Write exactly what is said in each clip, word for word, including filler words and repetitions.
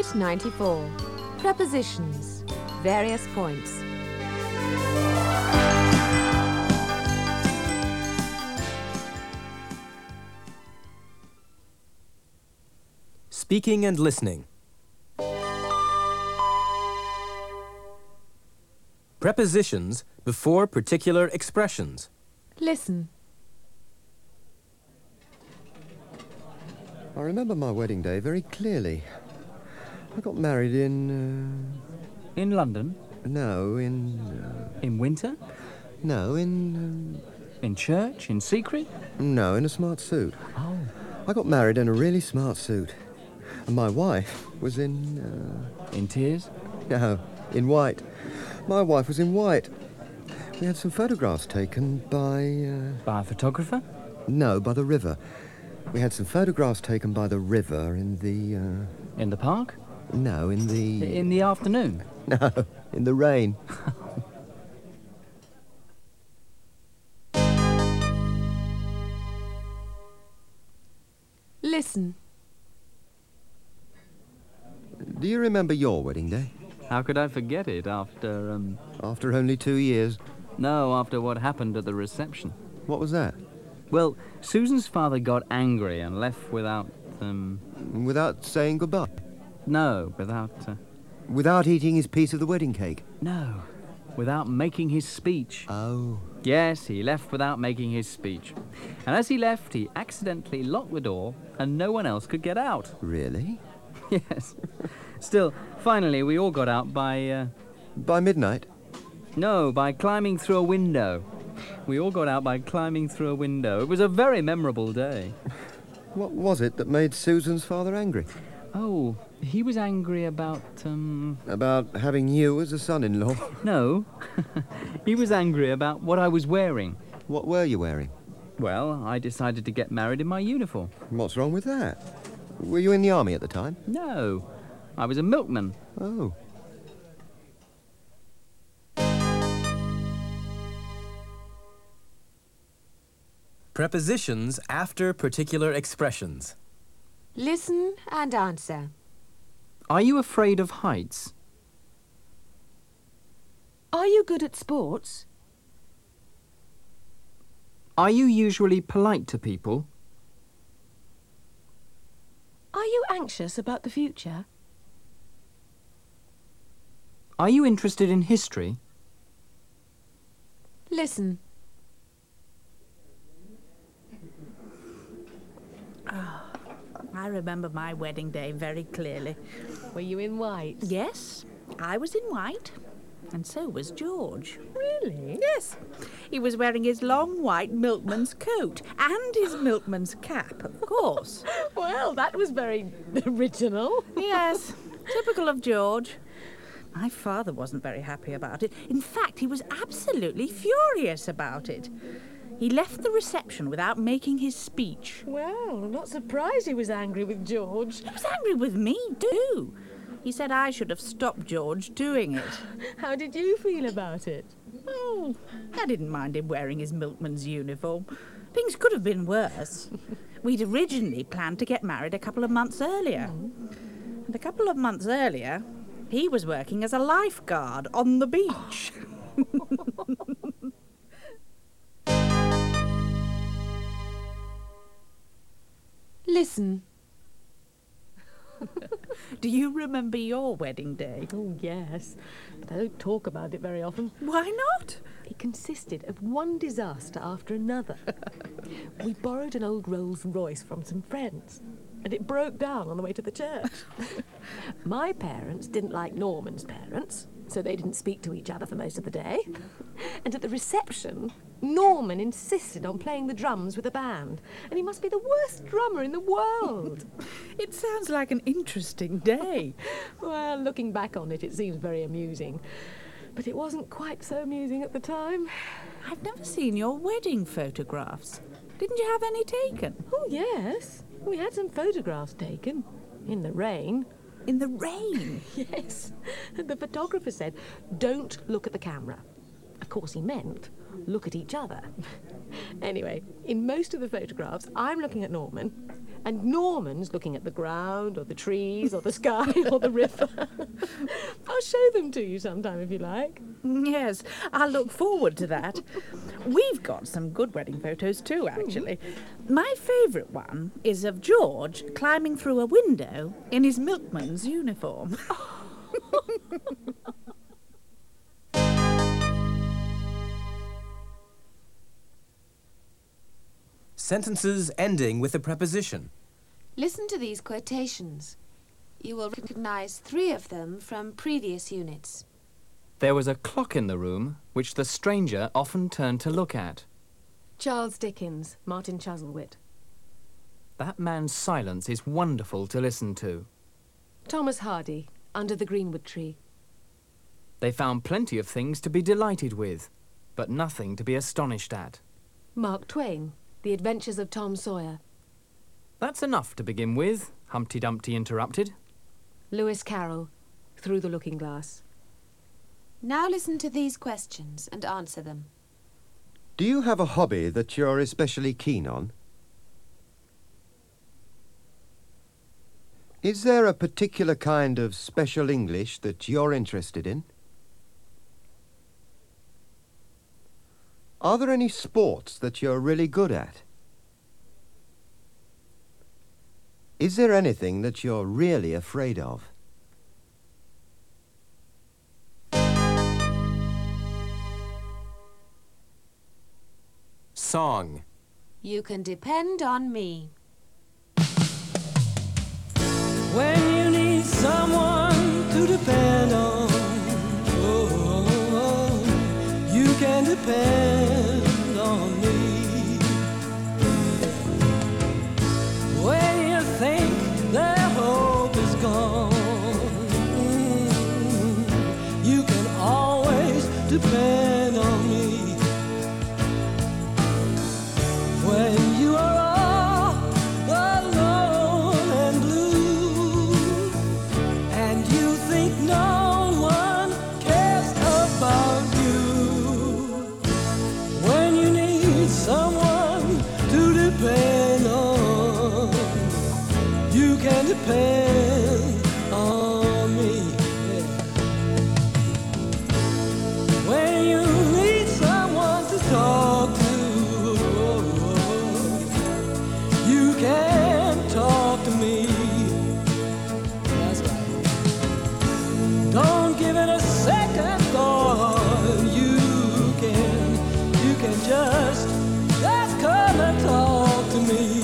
Unit ninety-four. Prepositions. Various points. Speaking and listening. Prepositions before particular expressions. Listen. I remember my wedding day very clearly. I got married in... Uh, In London? no, in... Uh, In winter? no, in... In church? In secret? Um, no, in a smart suit. Oh. I got married in a really smart suit. And my wife was in... Uh, In tears? no, in white. My wife was in white. We had some photographs taken by... Uh, By a photographer? no, by the river. We had some photographs taken by the river in the... Uh, In the park? no, in the... In the afternoon? No, in the rain. Listen. Do you remember your wedding day? How could I forget it after, um... After only two years. No, after what happened at the reception. What was that? Well, Susan's father got angry and left without, um... Without saying goodbye? No, without, uh... Without eating his piece of the wedding cake? No, without making his speech. Oh. Yes, he left without making his speech. And as he left, he accidentally locked the door and no one else could get out. Really? Yes. Still, finally, we all got out by, uh... By midnight? No, by climbing through a window. We all got out by climbing through a window. It was a very memorable day. What was it that made Susan's father angry? Oh, he was angry about, um... About having you as a son-in-law? No. He was angry about what I was wearing. What were you wearing? Well, I decided to get married in my uniform. What's wrong with that? Were you in the army at the time? No. I was a milkman. Oh. Prepositions after particular expressions. Listen and answer. Are you afraid of heights? Are you good at sports? Are you usually polite to people? Are you anxious about the future? Are you interested in history? Listen. I remember my wedding day very clearly. Were you in white? Yes, I was in white, and so was George. Really? Yes. He was wearing his long white milkman's coat and his milkman's cap, of course. Well, that was very original. Yes, typical of George. My father wasn't very happy about it. In fact, he was absolutely furious about it. He left the reception without making his speech. Well, I'm not surprised he was angry with George. He was angry with me, too. He said I should have stopped George doing it. How did you feel about it? Oh, I didn't mind him wearing his milkman's uniform. Things could have been worse. We'd originally planned to get married a couple of months earlier. And a couple of months earlier, he was working as a lifeguard on the beach. Listen. Do you remember your wedding day? Oh, yes. But I don't talk about it very often. Why not? It consisted of one disaster after another. We borrowed an old Rolls Royce from some friends, and it broke down on the way to the church. My parents didn't like Norman's parents, so they didn't speak to each other for most of the day. And at the reception, Norman insisted on playing the drums with the band, and he must be the worst drummer in the world. It sounds like an interesting day. Well, looking back on it, it seems very amusing. But it wasn't quite so amusing at the time. I've never seen your wedding photographs. Didn't you have any taken? Oh, yes. We had some photographs taken. In the rain. In the rain? Yes. The photographer said, don't look at the camera. Of course, he meant, look at each other. Anyway, in most of the photographs, I'm looking at Norman, And Norman's looking at the ground, or the trees, or the sky, or the river. I'll show them to you sometime if you like. Yes, I'll look forward to that. We've got some good wedding photos too, actually. My favourite one is of George climbing through a window in his milkman's uniform. Sentences ending with a preposition. Listen to these quotations. You will recognize three of them from previous units. There was a clock in the room which the stranger often turned to look at. Charles Dickens, Martin Chuzzlewit. That man's silence is wonderful to listen to. Thomas Hardy, Under the Greenwood Tree. They found plenty of things to be delighted with, but nothing to be astonished at. Mark Twain, The Adventures of Tom Sawyer. That's enough to begin with, Humpty Dumpty interrupted. Lewis Carroll, Through the Looking Glass. Now listen to these questions and answer them. Do you have a hobby that you're especially keen on? Is there a particular kind of special English that you're interested in? Are there any sports that you're really good at? Is there anything that you're really afraid of? Song. You can depend on me. When you need someone to depend on, oh, oh, oh, you can depend on me. When you think that hope is gone, mm, you can always depend on me. When you are all alone and blue, and you think no one cares about you, when you need someone to depend on, you can depend on me. When you need someone to talk to, you can talk to me. That's right. Don't give it a second thought. You can, you can just, just come and talk to me.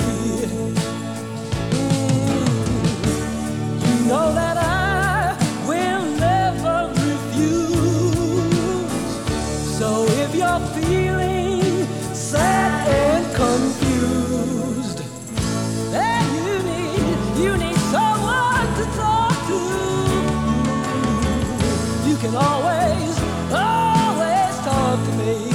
Mm. You know that I will never refuse. So if you're feeling sad and confused, and you need, you need someone to talk to, you can always, always talk to me.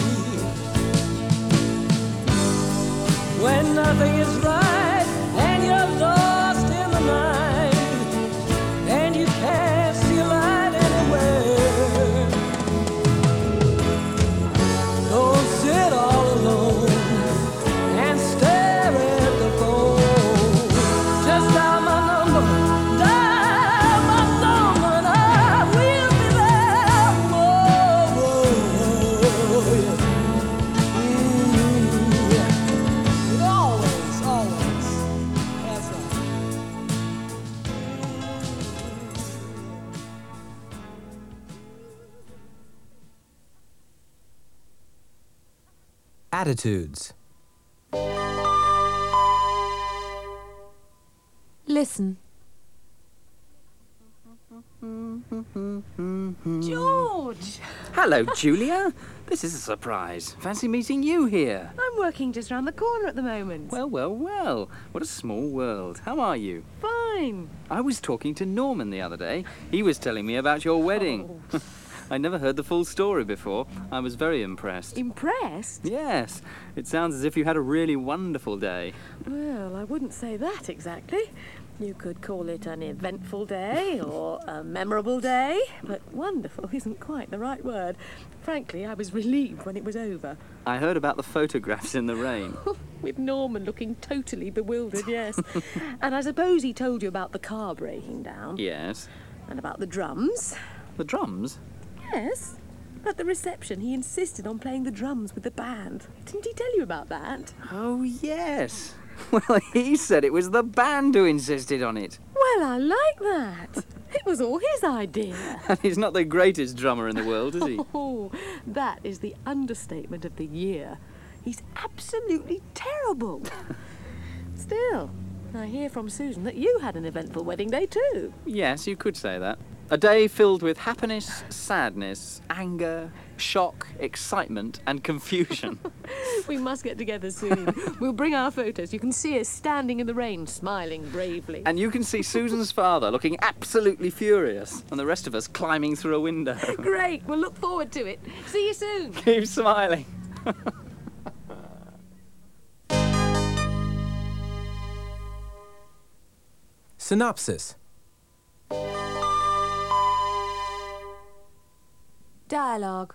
When nothing is right and you're lost in the night, and you can't see a light anywhere, don't sit all alone and stare at the phone. Just dial my number, dial my number, and I will be there. Whoa, whoa, yeah. Mm, yeah. Always, always. That's right. Attitudes. Listen. George! Hello, Julia. This is a surprise. Fancy meeting you here. I'm working just round the corner at the moment. Well, well, well. What a small world. How are you? Fine. I was talking to Norman the other day. He was telling me about your wedding. Oh. I never heard the full story before. I was very impressed. Impressed? Yes. It sounds as if you had a really wonderful day. Well, I wouldn't say that exactly. You could call it an eventful day or a memorable day, but wonderful isn't quite the right word. Frankly, I was relieved when it was over. I heard about the photographs in the rain. With Norman looking totally bewildered, yes. And I suppose he told you about the car breaking down. Yes. And about the drums. The drums? Yes. At the reception, he insisted on playing the drums with the band. Didn't he tell you about that? Oh, yes. Well, he said it was the band who insisted on it. Well, I like that. It was all his idea. And he's not the greatest drummer in the world, is he? Oh, that is the understatement of the year. He's absolutely terrible. Still, I hear from Susan that you had an eventful wedding day too. Yes, you could say that. A day filled with happiness, sadness, anger, shock, excitement, and confusion. We must get together soon. We'll bring our photos. You can see us standing in the rain, smiling bravely. And you can see Susan's father looking absolutely furious, and the rest of us climbing through a window. Great. We'll look forward to it. See you soon. Keep smiling. Synopsis. Dialogue.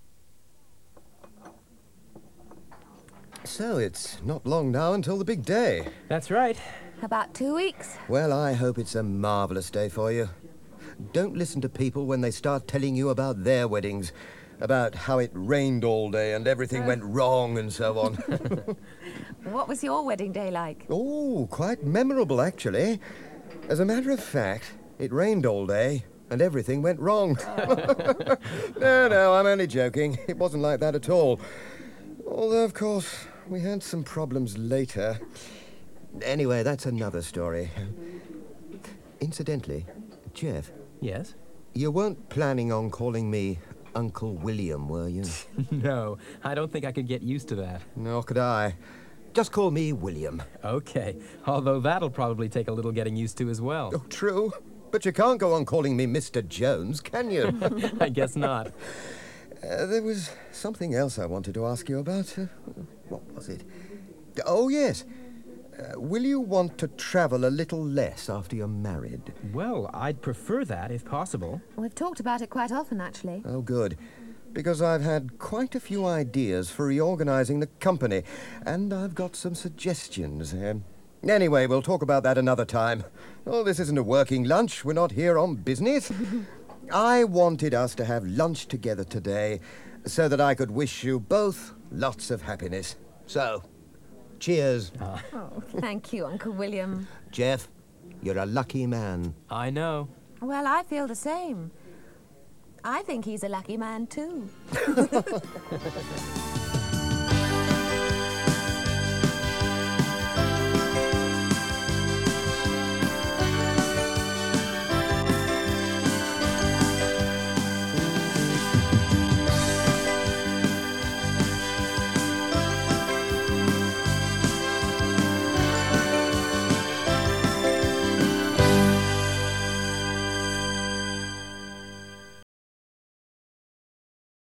So it's not long now until the big day. That's right. About two weeks. Well, I hope it's a marvellous day for you. Don't listen to people when they start telling you about their weddings, about how it rained all day and everything went wrong and so on. What was your wedding day like? Oh, quite memorable, actually. As a matter of fact, it rained all day and everything went wrong. No, no, I'm only joking. It wasn't like that at all. Although, of course, we had some problems later. Anyway, that's another story. Incidentally, Jeff, Yes? you weren't planning on calling me Uncle William, were you? No, I don't think I could get used to that. Nor could I. Just call me William. Okay, although that'll probably take a little getting used to as well. Oh, true. But you can't go on calling me Mister Jones, can you? I guess not. Uh, there was something else I wanted to ask you about. Uh, what was it? Oh, yes. Uh, will you want to travel a little less after you're married? Well, I'd prefer that if possible. We've talked about it quite often, actually. Oh, good. Because I've had quite a few ideas for reorganizing the company, and I've got some suggestions. Um, anyway, we'll talk about that another time. Oh, this isn't a working lunch. We're not here on business. I wanted us to have lunch together today so that I could wish you both lots of happiness. So, cheers. Uh, Oh, thank you, Uncle William. Jeff, you're a lucky man. I know. Well, I feel the same. I think he's a lucky man, too.